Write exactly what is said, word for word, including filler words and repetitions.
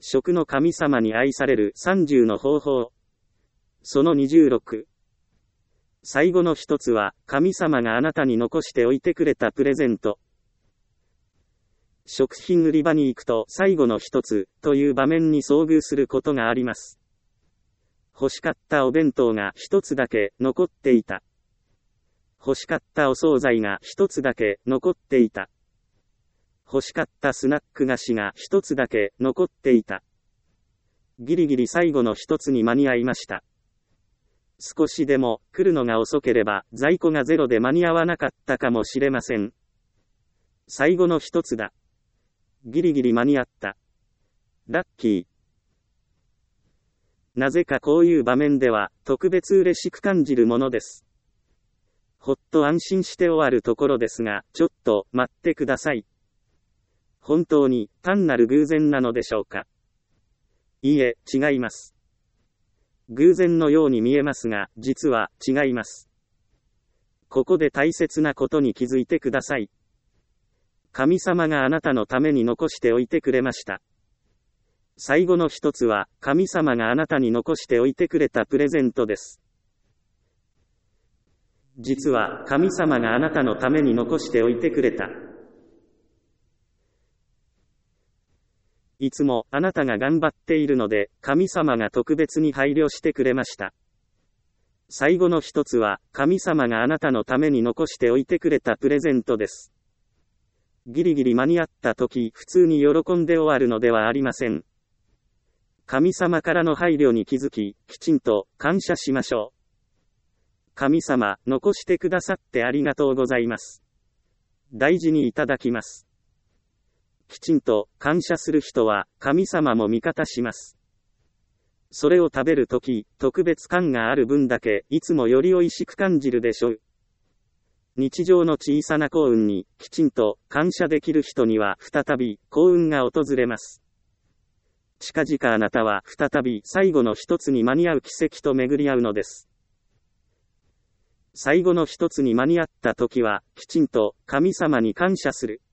食の神様に愛されるさんじゅうの方法。そのにじゅうろく。最後の一つは、神様があなたに残しておいてくれたプレゼント。食品売り場に行くと最後の一つという場面に遭遇することがあります。欲しかったお弁当が一つだけ残っていた。欲しかったお惣菜が一つだけ残っていた。欲しかったスナック菓子が一つだけ残っていた。ギリギリ最後の一つに間に合いました。少しでも来るのが遅ければ在庫がゼロで間に合わなかったかもしれません。最後の一つだ。ギリギリ間に合った。ラッキー。なぜかこういう場面では特別嬉しく感じるものです。ほっと安心して終わるところですが、ちょっと待ってください。本当に単なる偶然なのでしょうか。いいえ、違います。偶然のように見えますが、実は違います。ここで大切なことに気づいてください。神様があなたのために残しておいてくれました。最後の一つは、神様があなたに残しておいてくれたプレゼントです。実は、神様があなたのために残しておいてくれた。いつもあなたが頑張っているので、神様が特別に配慮してくれました。最後の一つは、神様があなたのために残しておいてくれたプレゼントです。ギリギリ間に合った時、普通に喜んで終わるのではありません。神様からの配慮に気づき、きちんと感謝しましょう。神様、残してくださってありがとうございます。大事にいただきます。きちんと感謝する人は神様も味方します。それを食べるとき、特別感がある分だけいつもより美味しく感じるでしょう。日常の小さな幸運にきちんと感謝できる人には再び幸運が訪れます。近々あなたは再び最後の一つに間に合う奇跡と巡り合うのです。最後の一つに間に合ったときはきちんと神様に感謝する。